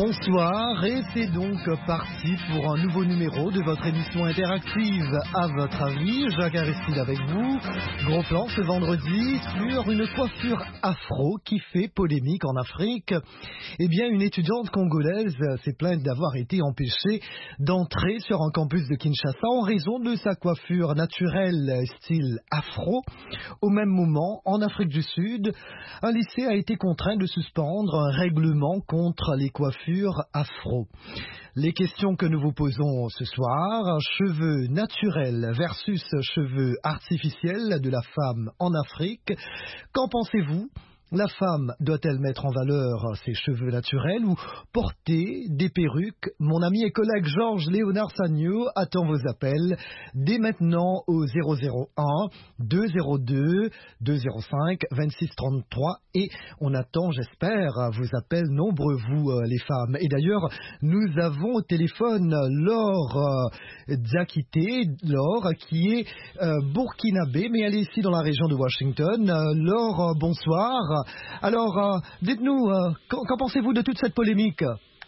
Bonsoir et c'est donc parti pour un nouveau numéro de votre émission interactive À votre avis. Jacques Aristide avec vous. Gros plan ce vendredi sur une coiffure afro qui fait polémique en Afrique. Eh bien, une étudiante congolaise s'est plainte d'avoir été empêchée d'entrer sur un campus de Kinshasa en raison de sa coiffure naturelle style afro. Au même moment, en Afrique du Sud, un lycée a été contraint de suspendre un règlement contre les coiffures afro. Les questions que nous vous posons ce soir, cheveux naturels versus cheveux artificiels de la femme en Afrique. Qu'en pensez-vous ? La femme doit-elle mettre en valeur ses cheveux naturels ou porter des perruques ? Mon ami et collègue Georges Léonard Sagno attend vos appels dès maintenant au 001 202 205 26 33 et on attend, j'espère, vos appels nombreux, vous les femmes. Et d'ailleurs, nous avons au téléphone Laure Diakité, Laure qui est burkinabé, mais elle est ici dans la région de Washington. Laure, bonsoir. Alors, dites-nous, qu'en pensez-vous de toute cette polémique ?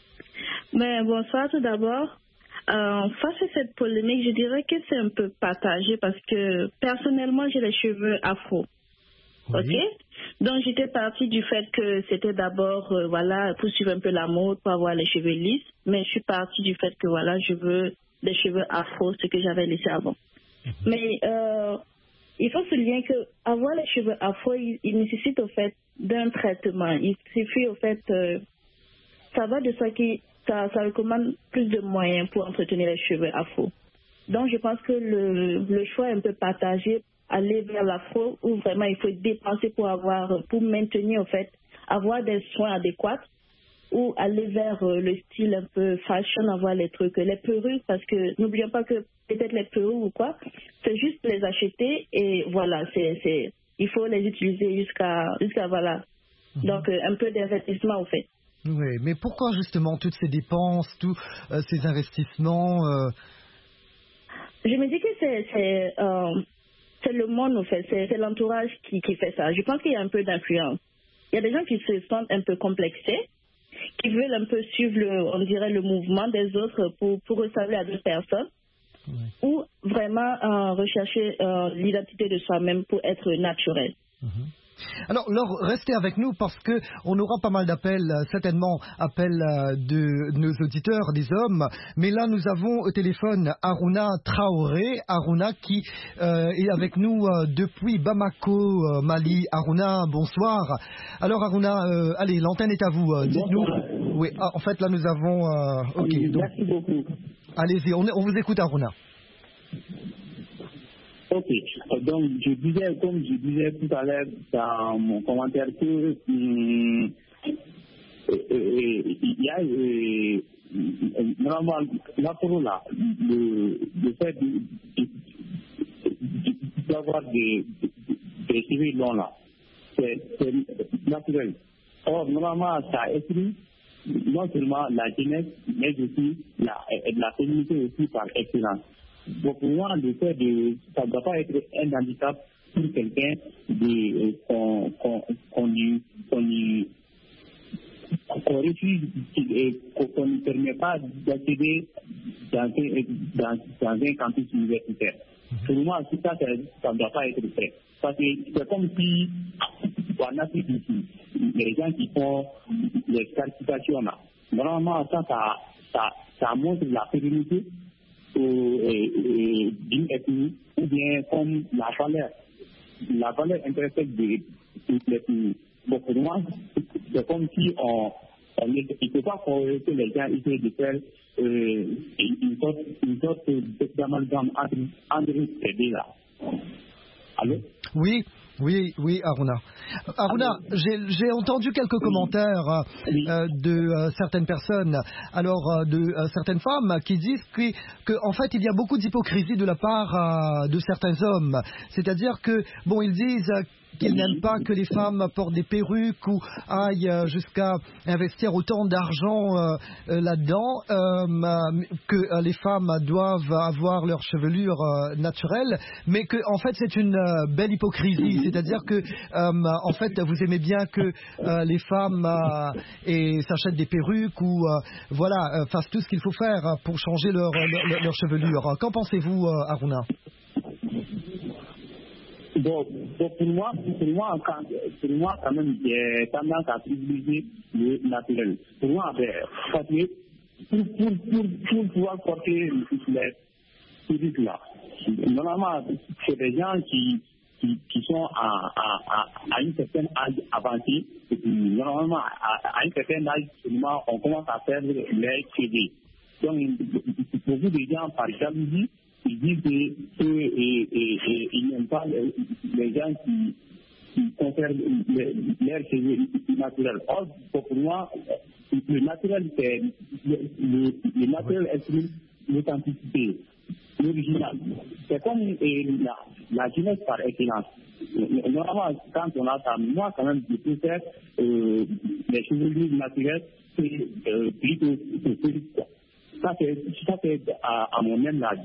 Bonsoir tout d'abord. Face à cette polémique, je dirais que c'est un peu partagé parce que personnellement, j'ai les cheveux afro. Oui. Ok ? Donc, j'étais partie du fait que c'était d'abord, pour suivre un peu la mode, pour avoir les cheveux lisses. Mais je suis partie du fait que, je veux des cheveux afro, ce que j'avais laissé avant. Mais il faut souligner que avoir les cheveux afro, il nécessite au fait d'un traitement. Il suffit au fait, ça va de ça qui ça recommande plus de moyens pour entretenir les cheveux afro. Donc je pense que le choix est un peu partagé, aller vers l'afro où vraiment il faut dépenser pour maintenir au fait, avoir des soins adéquats ou aller vers le style un peu fashion, avoir les trucs, les perruques, parce que n'oublions pas que peut-être les perruques ou quoi, c'est juste les acheter et voilà, il faut les utiliser jusqu'à voilà. Donc un peu d'investissement au fait. Oui, mais pourquoi justement toutes ces dépenses, tous ces investissements Je me dis que c'est le monde au fait, c'est l'entourage qui fait ça. Je pense qu'il y a un peu d'influence. Il y a des gens qui se sentent un peu complexés, qui veulent un peu suivre le mouvement des autres pour ressembler à d'autres personnes, ou vraiment rechercher l'identité de soi-même pour être naturel. Alors, Laure, restez avec nous parce que on aura pas mal d'appels, certainement appels de nos auditeurs, des hommes. Mais là, nous avons au téléphone Aruna Traoré, Aruna qui est avec nous depuis Bamako, Mali. Aruna, bonsoir. Alors, Aruna, allez, l'antenne est à vous. Dites-nous. Oui, en fait, là, nous avons. Ok. Donc, merci beaucoup. Allez-y, on vous écoute, Aruna. Ok, donc comme je disais tout à l'heure dans mon commentaire que il y a normalement l'afro là, le fait d'avoir des cheveux longs là, c'est naturel. Or, normalement, ça exclut non seulement la jeunesse, mais aussi la féminité aussi par excellence. Donc, pour moi, le fait ça ne doit pas être un handicap pour quelqu'un qu'on refuse et qu'on ne permet pas d'accéder dans un campus universitaire. Pour moi, tout ça, ça ne doit pas être fait. Parce que c'est comme si, en Afrique ici, les gens qui font les certifications là, normalement, ça montre la féminité d'une ethnie ou bien comme la valeur intrinsèque de l'ethnie. Donc pour moi, c'est comme si il ne peut pas que les gens essayent de faire une sorte d'amalgame entre ces deux-là. Allô? Oui, Aruna. Aruna, j'ai entendu quelques commentaires de certaines personnes, alors de certaines femmes qui disent que en fait il y a beaucoup d'hypocrisie de la part de certains hommes. C'est-à-dire que, bon, ils disent qu'ils n'aiment pas que les femmes portent des perruques ou aillent jusqu'à investir autant d'argent là-dedans, que les femmes doivent avoir leur chevelure naturelle, mais que en fait c'est une belle hypocrisie, c'est-à-dire que en fait vous aimez bien que les femmes s'achètent des perruques ou fassent tout ce qu'il faut faire pour changer leur chevelure. Qu'en pensez-vous, Aruna? Donc, pour moi, quand même, j'ai tendance à privilégier le naturel. Pour moi, parce que pour pouvoir porter les perruques-là, normalement, c'est des gens qui sont à une certaine âge avancée. Normalement, à une certaine âge, on commence à perdre les cheveux. Donc, beaucoup de gens, par jalousie, ils disent qu'ils n'aiment pas les gens qui conservent leurs cheveux naturels. Or, pour moi, le naturel, c'est le naturel exprime l'authenticité, l'original. C'est comme la jeunesse par excellence. Normalement, quand on a ça, moi, quand même, je préfère les cheveux naturels plutôt que ça, c'est à mon même avis.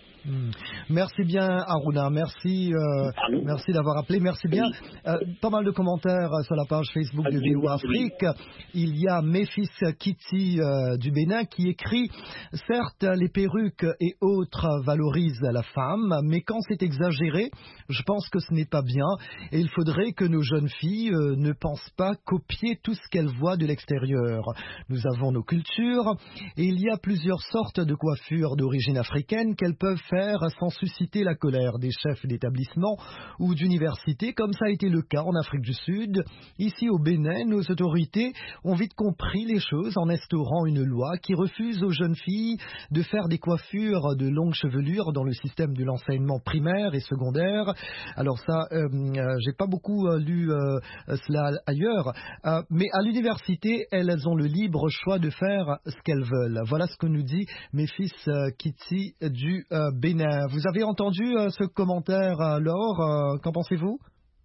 Merci bien, Aruna. Merci d'avoir appelé. Merci bien. Pas mal de commentaires sur la page Facebook de VOA Afrique. Il y a Méphis Kitty du Bénin qui écrit: certes, les perruques et autres valorisent la femme, mais quand c'est exagéré, je pense que ce n'est pas bien. Et il faudrait que nos jeunes filles ne pensent pas copier tout ce qu'elles voient de l'extérieur. Nous avons nos cultures et il y a plusieurs sortes de coiffures d'origine africaine qu'elles peuvent faire sans susciter la colère des chefs d'établissement ou d'université, comme ça a été le cas en Afrique du Sud. Ici au Bénin, nos autorités ont vite compris les choses en instaurant une loi qui refuse aux jeunes filles de faire des coiffures de longue chevelure dans le système de l'enseignement primaire et secondaire. Alors ça, j'ai pas beaucoup lu cela ailleurs, mais à l'université, elles ont le libre choix de faire ce qu'elles veulent. Voilà ce que nous dit Méphis Kitty du Bénin. Vous avez entendu ce commentaire, Laure? Qu'en pensez-vous?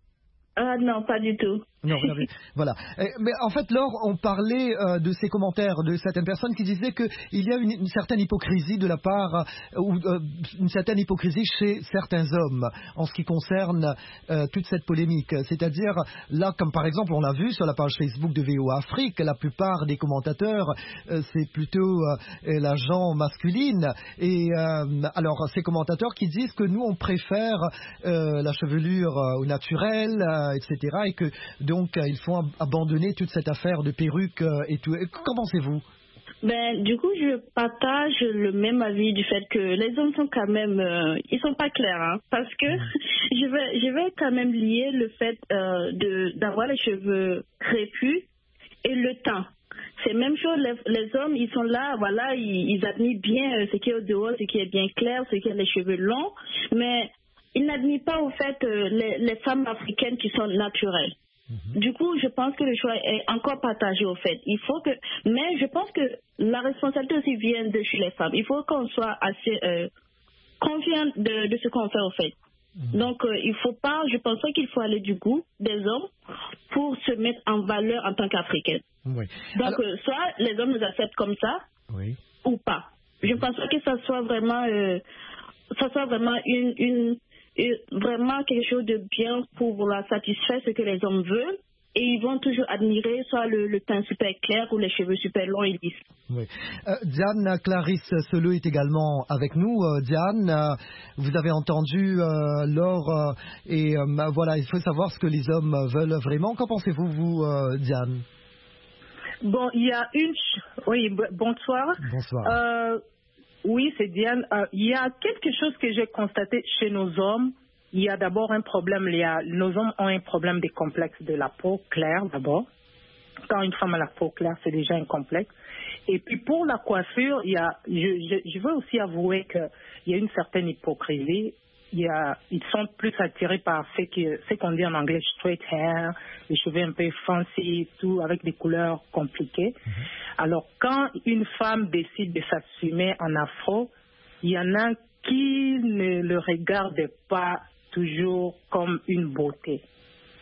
Non, pas du tout. Non, voilà. Mais en fait, Laure, on parlait de ces commentaires de certaines personnes qui disaient qu'il y a une certaine hypocrisie de la part, ou une certaine hypocrisie chez certains hommes en ce qui concerne toute cette polémique. C'est-à-dire, là, comme par exemple, on l'a vu sur la page Facebook de VOA Afrique, la plupart des commentateurs, c'est plutôt la gent masculine. Et alors, ces commentateurs qui disent que nous, on préfère la chevelure au naturel, etc. Et que donc, il faut abandonner toute cette affaire de perruques et tout. Qu'en pensez-vous? Du coup, je partage le même avis du fait que les hommes sont quand même, ils sont pas clairs, hein, parce que je vais quand même lier le fait d'avoir les cheveux crépus et le temps. C'est la même chose, les hommes, ils sont là, voilà, ils admirent bien ce qui est au dehors, ce qui est bien clair, ce qui a les cheveux longs, mais ils n'admirent pas au fait les femmes africaines qui sont naturelles. Du coup, je pense que le choix est encore partagé au fait. Mais je pense que la responsabilité aussi vient de chez les femmes. Il faut qu'on soit assez confiant de ce qu'on fait au fait. Donc, je pense pas qu'il faut aller du goût des hommes pour se mettre en valeur en tant qu'Africaine. Oui. Donc, soit les hommes nous acceptent comme ça, ou pas. Je pense pas que ça soit vraiment vraiment quelque chose de bien pour vouloir satisfaire ce que les hommes veulent. Et ils vont toujours admirer soit le teint super clair ou les cheveux super longs et lisses. Oui. Diane Clarisse Seleux est également avec nous. Diane, vous avez entendu Laure et voilà, il faut savoir ce que les hommes veulent vraiment. Qu'en pensez-vous, vous, Diane? Bon, il y a Oui, bonsoir. Bonsoir. Oui, c'est Diane. Il y a quelque chose que j'ai constaté chez nos hommes. Il y a d'abord un problème. Nos hommes ont un problème des complexes de la peau claire d'abord. Quand une femme a la peau claire, c'est déjà un complexe. Et puis pour la coiffure, je veux aussi avouer qu'il y a une certaine hypocrisie. Ils sont plus attirés par ce qu'on dit en anglais straight hair, les cheveux un peu fancy, tout avec des couleurs compliquées. Alors quand une femme décide de s'assumer en afro, il y en a qui ne le regardent pas toujours comme une beauté.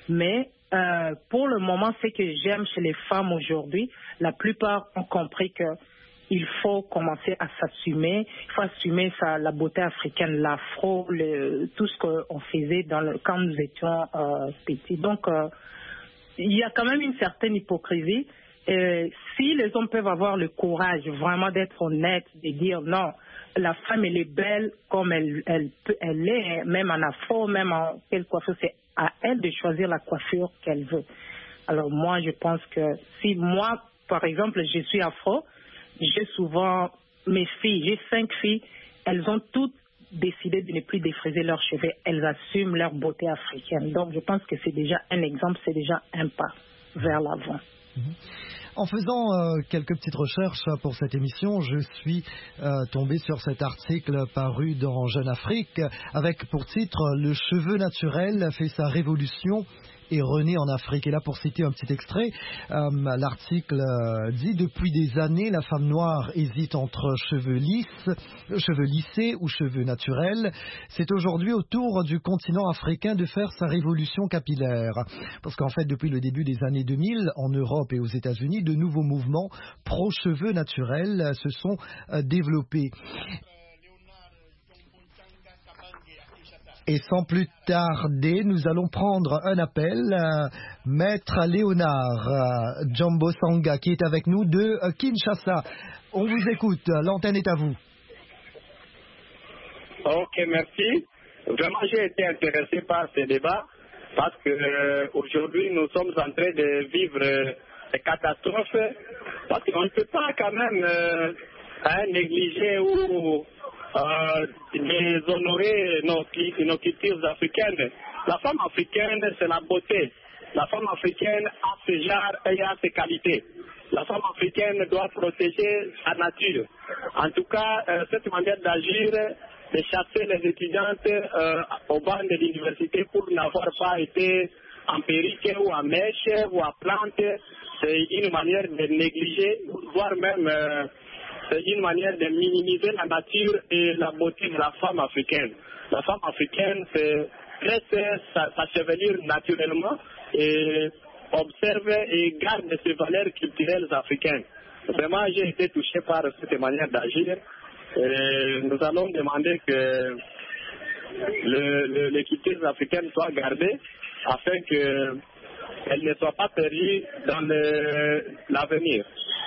Mais pour le moment, ce que j'aime chez les femmes aujourd'hui, la plupart ont compris que il faut commencer à s'assumer. Il faut assumer la beauté africaine, l'afro, tout ce qu'on faisait quand nous étions petits. Donc, il y a quand même une certaine hypocrisie. Si les hommes peuvent avoir le courage vraiment d'être honnêtes, de dire non, la femme elle est belle comme elle est, même en afro, même en quelle coiffure, c'est à elle de choisir la coiffure qu'elle veut. Alors moi, je pense que si moi, par exemple, je suis afro, j'ai souvent mes filles, j'ai 5 filles, elles ont toutes décidé de ne plus défriser leurs cheveux, elles assument leur beauté africaine. Donc je pense que c'est déjà un exemple, c'est déjà un pas vers l'avant. En faisant quelques petites recherches pour cette émission, je suis tombé sur cet article paru dans Jeune Afrique avec pour titre « Le cheveu naturel fait sa révolution ». Et rené en Afrique. Et là, pour citer un petit extrait, l'article dit « Depuis des années, la femme noire hésite entre cheveux lissés ou cheveux naturels. C'est aujourd'hui au tour du continent africain de faire sa révolution capillaire. » Parce qu'en fait, depuis le début des années 2000, en Europe et aux États-Unis, de nouveaux mouvements pro-cheveux naturels se sont développés. Et sans plus tarder, nous allons prendre un appel. Maître Léonard Jumbo Sanga, qui est avec nous de Kinshasa. On vous écoute, l'antenne est à vous. Ok, merci. Vraiment, j'ai été intéressé par ce débat parce que aujourd'hui, nous sommes en train de vivre des catastrophes parce qu'on ne peut pas quand même négliger ou déshonorer nos cultures africaines. La femme africaine, c'est la beauté. La femme africaine a ses genres et a ses qualités. La femme africaine doit protéger sa nature. En tout cas, cette manière d'agir, de chasser les étudiantes au banc de l'université pour n'avoir pas été en perruque ou en mèche ou en plante, c'est une manière de négliger, voire même c'est une manière de minimiser la nature et la beauté de la femme africaine. La femme africaine reste sa chevelure naturellement et observe et garde ses valeurs culturelles africaines. Vraiment, j'ai été touché par cette manière d'agir. Nous allons demander que les cultures africaines soient gardées afin qu'elles ne soient pas perdues dans l'avenir.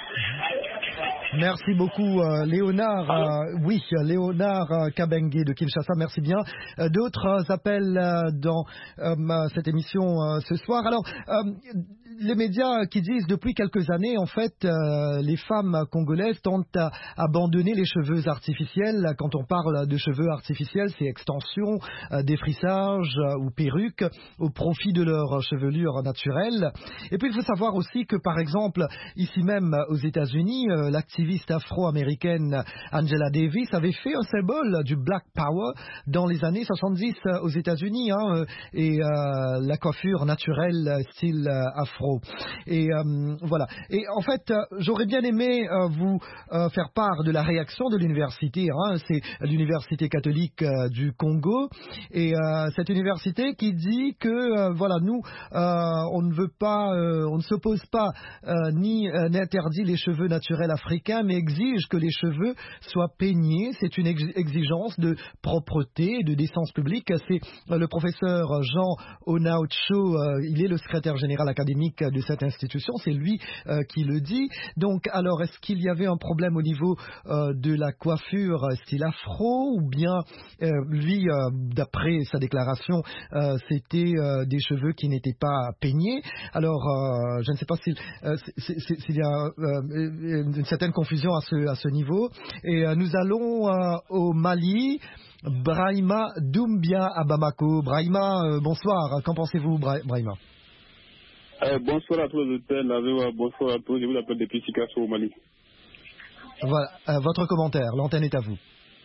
Merci beaucoup Léonard. Oui, Léonard Kabengue de Kinshasa, merci bien. D'autres appels dans cette émission ce soir. Alors, les médias qui disent depuis quelques années, en fait, les femmes congolaises tentent à abandonner les cheveux artificiels. Quand on parle de cheveux artificiels, c'est extension, défrissage ou perruque au profit de leur chevelure naturelle. Et puis, il faut savoir aussi que, par exemple, ici même aux États-Unis, l'activiste afro-américaine Angela Davis avait fait un symbole du Black Power dans les années 70 aux États-Unis, et la coiffure naturelle style afro. Et voilà. Et en fait, j'aurais bien aimé vous faire part de la réaction de l'université. C'est l'université catholique du Congo, et cette université qui dit que voilà, nous, on ne veut pas, on ne s'oppose pas ni n'interdit les cheveux naturels africains, mais exige que les cheveux soient peignés. C'est une exigence de propreté, de décence publique. C'est le professeur Jean Onaucho, il est le secrétaire général académique de cette institution, c'est lui qui le dit. Donc, alors, est-ce qu'il y avait un problème au niveau de la coiffure style afro, ou bien lui, d'après sa déclaration, c'était des cheveux qui n'étaient pas peignés? Alors, je ne sais pas s'il y a une certaine confusion à ce niveau. Et nous allons au Mali. Brahima Doumbia à Bamako. Brahima, bonsoir. Qu'en pensez-vous, Brahima? Bonsoir à tous les auditeurs, bonsoir à tous, je vous appelle depuis Sikasso au Mali. Voilà, votre commentaire, l'antenne est à vous.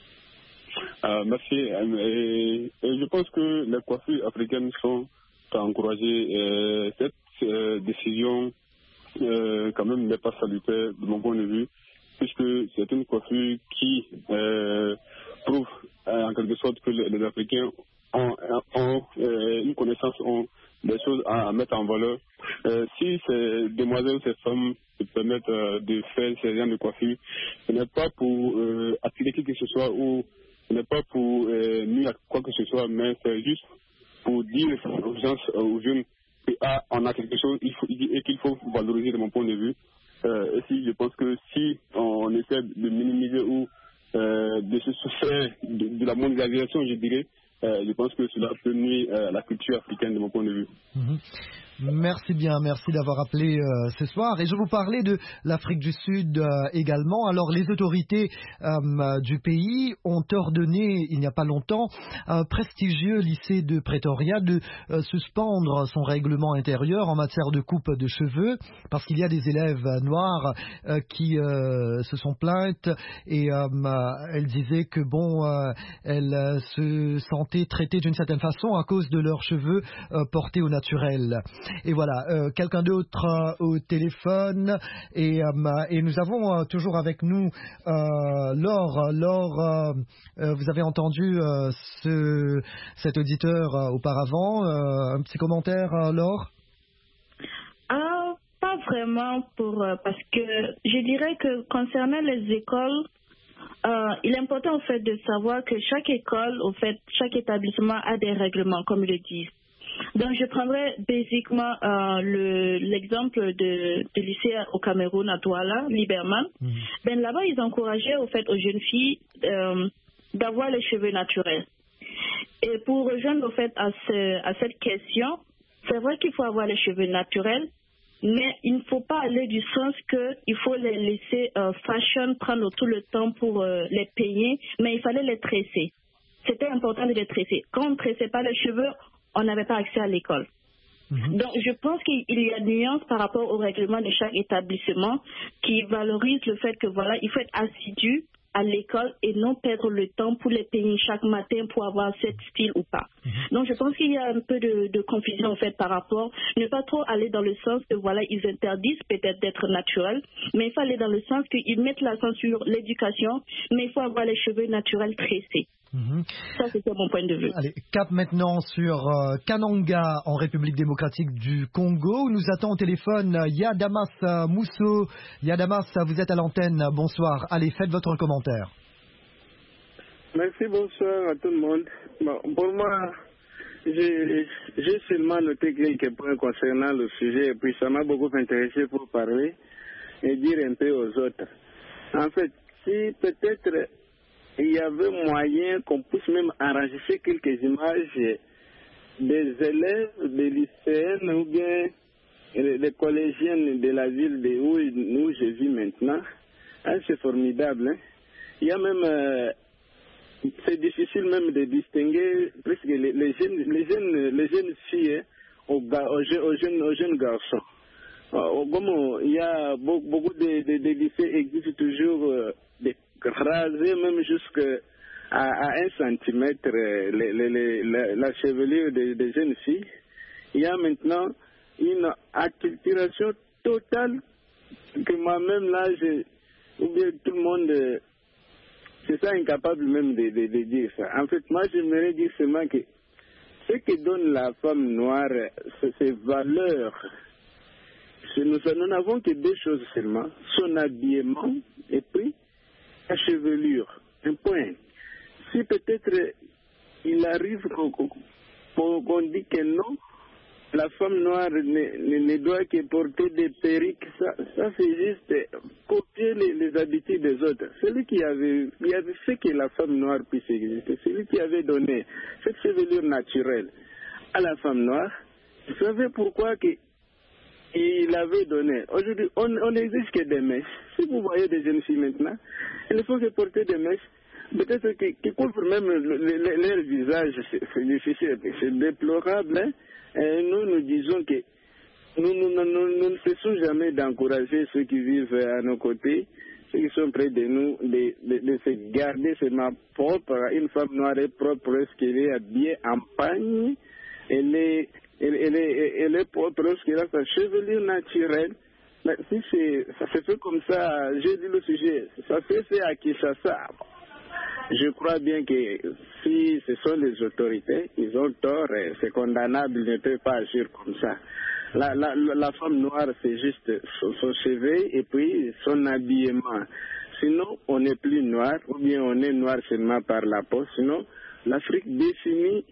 Merci. Je pense que les coiffures africaines sont à encourager. Cette décision, quand même, n'est pas salutaire de mon point de vue, puisque c'est une coiffure qui prouve en quelque sorte que les Africains ont une connaissance, ont des choses à mettre en valeur. Si ces demoiselles, ces femmes se permettent de faire ces genres de coiffure, ce n'est pas pour attirer qui que ce soit ou ce n'est pas pour nuire à quoi que ce soit, mais c'est juste pour dire aux gens, aux jeunes, qu'on a quelque chose et qu'il faut valoriser de mon point de vue. Et si je pense que si on essaie de minimiser ou de se soustraire de la mondialisation, je dirais, je pense que cela peut nuire à la culture africaine de mon point de vue. Merci bien, merci d'avoir appelé ce soir. Et je vous parlais de l'Afrique du Sud également. Alors les autorités du pays ont ordonné, il n'y a pas longtemps, à un prestigieux lycée de Pretoria de suspendre son règlement intérieur en matière de coupe de cheveux, parce qu'il y a des élèves noirs qui se sont plaintes et elles disaient que elles se sentaient traitées d'une certaine façon à cause de leurs cheveux portés au naturel. Et voilà, quelqu'un d'autre au téléphone et nous avons toujours avec nous Laure. Laure, vous avez entendu cet auditeur auparavant. Un petit commentaire, Laure? Pas vraiment parce que je dirais que concernant les écoles, il est important en fait de savoir que chaque école, au fait, chaque établissement a des règlements, comme ils le disent. Donc, je prendrais basiquement l'exemple du lycée au Cameroun, à Douala, Liberman. Là-bas, ils encourageaient au fait aux jeunes filles d'avoir les cheveux naturels. Et pour rejoindre au fait à cette question, c'est vrai qu'il faut avoir les cheveux naturels, mais il ne faut pas aller du sens qu'il faut les laisser fashion, prendre tout le temps pour les peigner, mais il fallait les tresser. C'était important de les tresser. Quand on ne tressait pas les cheveux, on n'avait pas accès à l'école. Donc, je pense qu'il y a des nuances par rapport au règlement de chaque établissement qui valorise le fait que, voilà, il faut être assidu à l'école et non perdre le temps pour les peigner chaque matin pour avoir cet style ou pas. Donc, je pense qu'il y a un peu de confusion, en fait, par rapport, ne pas trop aller dans le sens que, voilà, ils interdisent peut-être d'être naturels, mais il faut aller dans le sens qu'ils mettent l'accent sur l'éducation, mais il faut avoir les cheveux naturels tressés. Ça, c'était mon point de vue. Allez, cap maintenant sur Kananga, en République démocratique du Congo, où nous attend au téléphone Yadamas Mousso. Yadamas, vous êtes à l'antenne. Bonsoir. Allez, faites votre commentaire. Merci, bonsoir à tout le monde. Bon, pour moi, j'ai seulement noté quelques points concernant le sujet, et puis ça m'a beaucoup intéressé pour parler et dire un peu aux autres. En fait, si peut-être il y avait moyen qu'on puisse même enregistrer quelques images des élèves, des lycéennes ou bien des collégiennes de la ville où je vis maintenant. Ah, c'est formidable. Hein? Il y a même, c'est difficile même de distinguer presque les jeunes filles aux jeunes garçons. Comme il y a beaucoup de lycées existent toujours des rasés même jusqu'à 1 centimètre la chevelure des jeunes filles. Il y a maintenant une acculturation totale que moi-même là, ou bien tout le monde, c'est ça incapable même de dire ça. En fait, moi j'aimerais dire seulement que ce que donne la femme noire, c'est ses valeurs. Nous n'avons que deux choses seulement, son habillement et puis la chevelure, un point. Si peut-être il arrive qu'on dit que non, la femme noire ne doit que porter des perruques, ça c'est juste copier les habitudes des autres. Celui qui avait fait que la femme noire puisse exister, celui qui avait donné cette chevelure naturelle à la femme noire, vous savez pourquoi il avait donné. Aujourd'hui, on n'exige que des mèches. Si vous voyez des jeunes filles maintenant, il ne faut que porter des mèches. Peut-être qui couvrent même leur visage. C'est difficile, c'est déplorable. Hein? Et nous disons que nous ne cessons jamais d'encourager ceux qui vivent à nos côtés, ceux qui sont près de nous, de se garder seulement propre. Une femme noire est propre lorsqu'elle est habillée en pagne. Elle est propre lorsqu'elle a sa chevelure naturelle. Mais si ça se fait comme ça, j'ai dit le sujet, ça se fait à Kinshasa. je crois bien que si ce sont les autorités, ils ont tort, c'est condamnable, ils ne peuvent pas agir comme ça. La femme noire, c'est juste son cheveu et puis son habillement. Sinon, on n'est plus noir, ou bien on est noir seulement par la peau. Sinon, l'Afrique définit,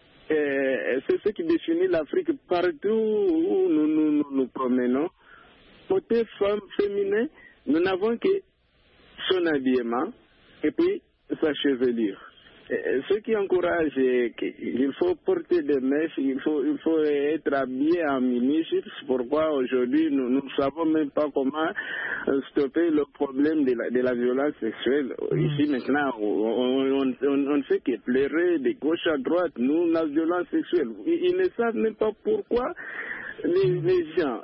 c'est ce qui définit l'Afrique partout où nous promenons. Côté femme féminin, nous n'avons que son habillement et puis sa chevelure. Ce qui encourage, il faut porter des mèches, il faut être habillé en ministre. C'est pourquoi aujourd'hui nous ne savons même pas comment stopper le problème de la violence sexuelle. Ici maintenant, on ne fait que pleurer de gauche à droite, nous, la violence sexuelle. Ils ne savent même pas pourquoi les gens,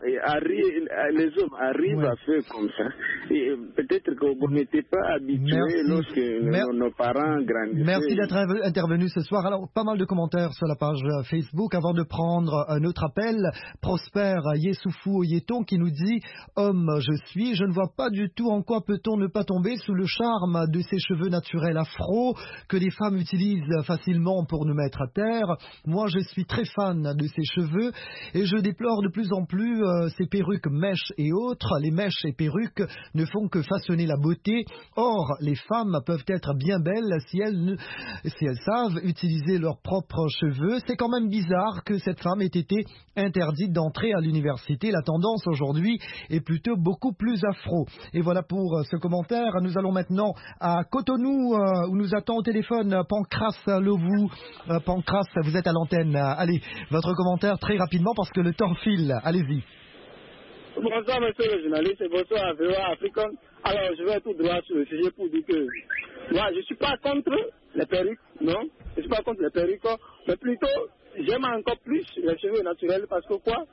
les hommes arrivent à faire comme ça. Et peut-être que vous n'étiez pas habitués lorsque nos parents grandissaient. Merci d'être intervenu ce soir. Alors, pas mal de commentaires sur la page Facebook. Avant de prendre un autre appel, Prosper Yessoufou Yeton qui nous dit « Homme, je ne vois pas du tout en quoi peut-on ne pas tomber sous le charme de ces cheveux naturels afro que les femmes utilisent facilement pour nous mettre à terre. Moi, je suis très fan de ces cheveux et je déplore de plus en plus ces perruques, mèches et autres. Les mèches et perruques ne font que façonner la beauté. Or, les femmes peuvent être bien belles si elles savent utiliser leurs propres cheveux. C'est quand même bizarre que cette femme ait été interdite d'entrer à l'université. La tendance aujourd'hui est plutôt beaucoup plus afro. Et voilà pour ce commentaire. Nous allons maintenant à Cotonou où nous attend au téléphone Pancras Lovou. Pancras, vous êtes à l'antenne. Allez, votre commentaire très rapidement parce que le temps file. Allez-y. Bonsoir, monsieur le journaliste, et bonsoir à VOA Africain. Alors, je vais tout droit sur le sujet pour dire que moi, je ne suis pas contre les perruques, non. Je ne suis pas contre les perruques, mais plutôt, j'aime encore plus les cheveux naturels parce que quoi,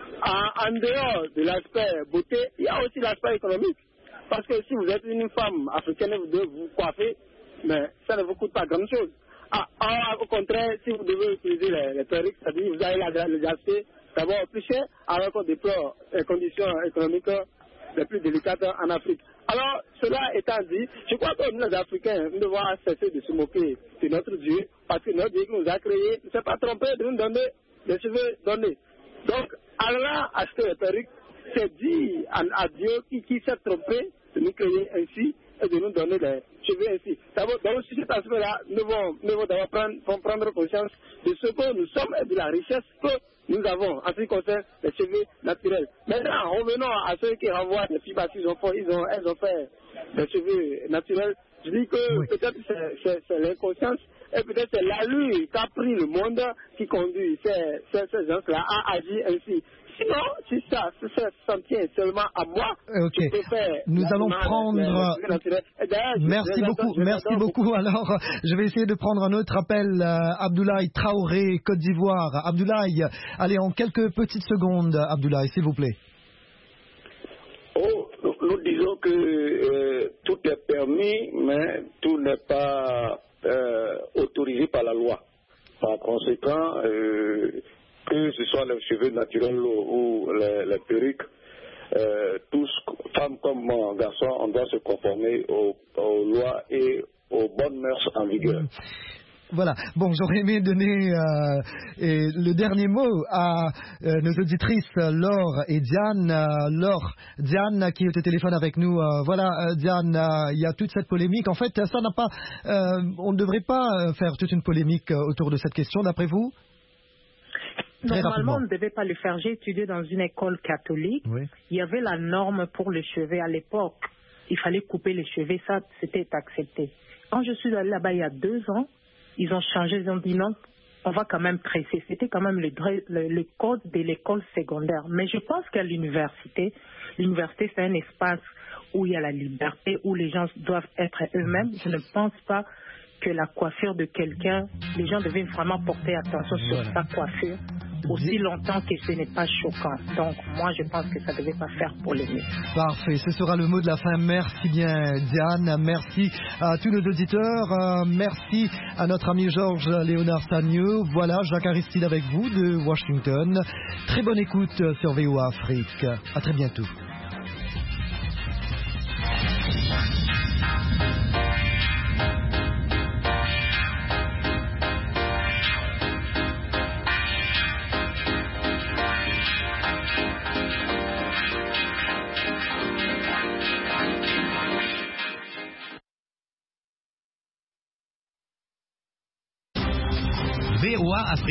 en dehors de l'aspect beauté, il y a aussi l'aspect économique. Parce que si vous êtes une femme africaine, vous devez vous coiffer, mais ça ne vous coûte pas grand-chose. Au contraire, si vous devez utiliser les perruques, c'est-à-dire vous allez les acheter d'abord plus cher, alors qu'on déplore les conditions économiques les plus délicates en Afrique. Alors, cela étant dit, je crois que nous, les Africains, nous devons cesser de se moquer de notre Dieu, parce que notre Dieu qui nous a créés ne s'est pas trompé de nous donner des cheveux donnés. Donc, allant acheter les perruques, c'est dire à Dieu qui s'est trompé de nous créer ainsi et de nous donner des cheveux ainsi. D'abord, dans cet aspect-là, nous devons d'abord prendre conscience de ce que nous sommes et de la richesse que nous avons en ce qui concerne les cheveux naturels. Maintenant, revenons à ceux qui renvoient les filles parce qu'elles ont fait des cheveux naturels. Je dis que peut-être c'est l'inconscience et peut-être c'est l'allure qu'a pris le monde qui conduit ces gens-là à agir ainsi. Sinon, si ça s'en tient seulement à moi, je peux faire. Nous allons prendre. Merci beaucoup. Alors, je vais essayer de prendre un autre appel. Abdoulaye Traoré, Côte d'Ivoire. Abdoulaye, allez, en quelques petites secondes, Abdoulaye, s'il vous plaît. Nous disons que tout est permis, mais tout n'est pas autorisé par la loi. Par conséquent, que ce soit les cheveux naturels ou les perruques, tous, femmes comme garçons, on doit se conformer aux lois et aux bonnes mœurs en vigueur. Voilà. Bon, j'aurais aimé donner le dernier mot à nos auditrices Laure et Diane. Laure, Diane qui est au téléphone avec nous. Voilà, Diane, il y a toute cette polémique. En fait, ça n'a pas. On ne devrait pas faire toute une polémique autour de cette question, d'après vous? Normalement, on ne devait pas le faire. J'ai étudié dans une école catholique. Oui. Il y avait la norme pour les cheveux à l'époque. Il fallait couper les cheveux, ça, c'était accepté. Quand je suis allée là-bas il y a 2 ans, ils ont changé, ils ont dit non, on va quand même tresser. C'était quand même le code de l'école secondaire. Mais je pense qu'à l'université c'est un espace où il y a la liberté, où les gens doivent être eux-mêmes. Je ne pense pas que la coiffure de quelqu'un, les gens devaient vraiment porter attention sur sa coiffure aussi longtemps que ce n'est pas choquant. Donc, moi, je pense que ça ne devait pas faire polémique. Parfait. Ce sera le mot de la fin. Merci bien, Diane. Merci à tous nos auditeurs. Merci à notre ami Georges Léonard Sagneux. Voilà, Jacques Aristide avec vous de Washington. Très bonne écoute sur VOA Afrique. À très bientôt. loi africaine